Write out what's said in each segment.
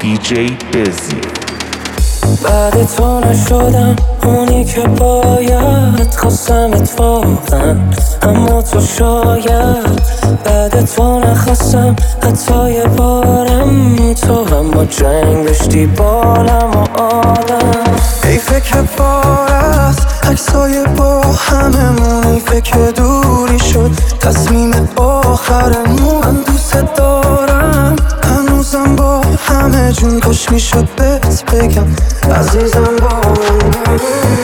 DJ Busy. بعد تو نشدم اونی که باید، خواستمت واقعا اما تو شاید. بعد تو نخواستم حتی یه بارم، تو هم با جنگ داشتی بالم و آدم. حیفه که بار است عکسای با هممون، حیفه که دوری شد تصمیم آخرمون. من دوست دارم هنوزم با همه جون، کاش میشد بهت بگم عزیزم با من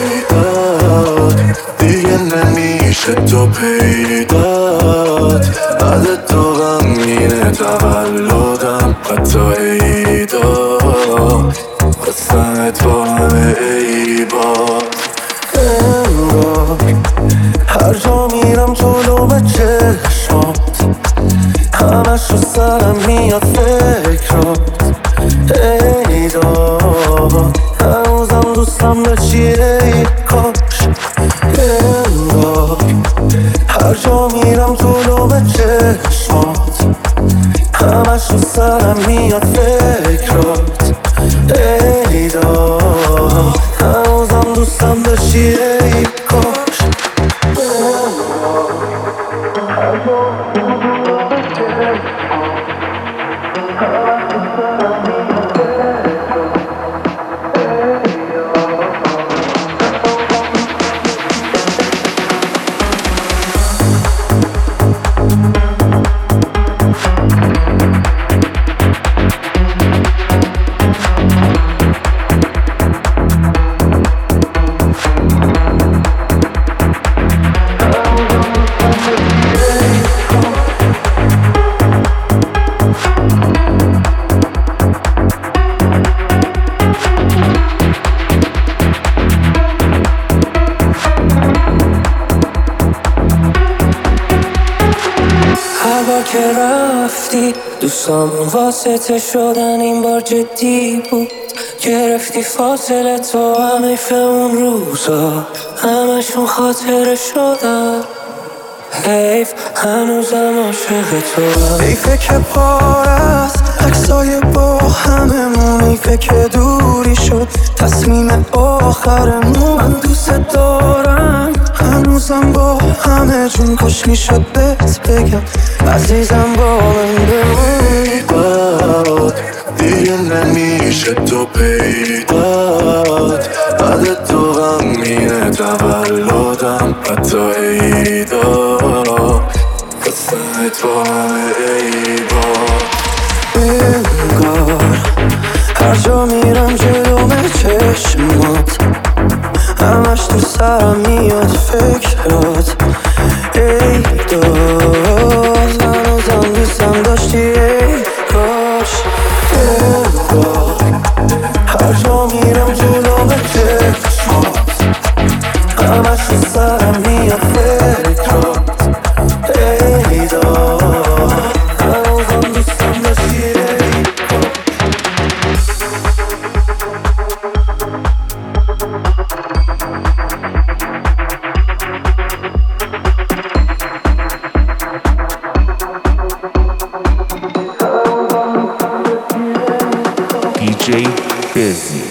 دیگه نمیشه تو پیدات. بعد تو غمگینه تولدم حتی عیدا، خواستمت با همه عیبات. هر جا میرم جلو به چشمات، همش رو سرم میاد فکرات. ای داد هنوزم دوستم داشتی ای کاش. انگار هر جا میرم جلو به چشمات، همش رو سرم میاد فکرات. ای داد هنوزم دوستم داشتی ای کاش. هر بار که رفتی دوستامون واسطه شدن، این بار جدی بود. گرفتی فاصله تو، هم حیف اون روزا همشون خاطره شدن. حیف هنوزم عاشق تو. حیفه که پار است عکسای با هممون، حیفه که دوری شد تصمیم آخرمون. من دوست دارم هنوزم با همه جون، کاش میشد بهت بگم عزیزم با من بمونی. دیگه نمیشه تو پیدات. بعد تو غمگینه تولدم حتی عیدا، خواستمت با همه عیبات. انگار هر جا میرم جلو به چشمات، همش تو سرم میاد فکرات. ای داد هنوزم دوستم داشتی ای کاش. انگار هر جا میرم جلو به چشمات، همش تو سرم میاد فکرات. ای داد هنوزم دوستم داشتی ای کاش. DJ Busy.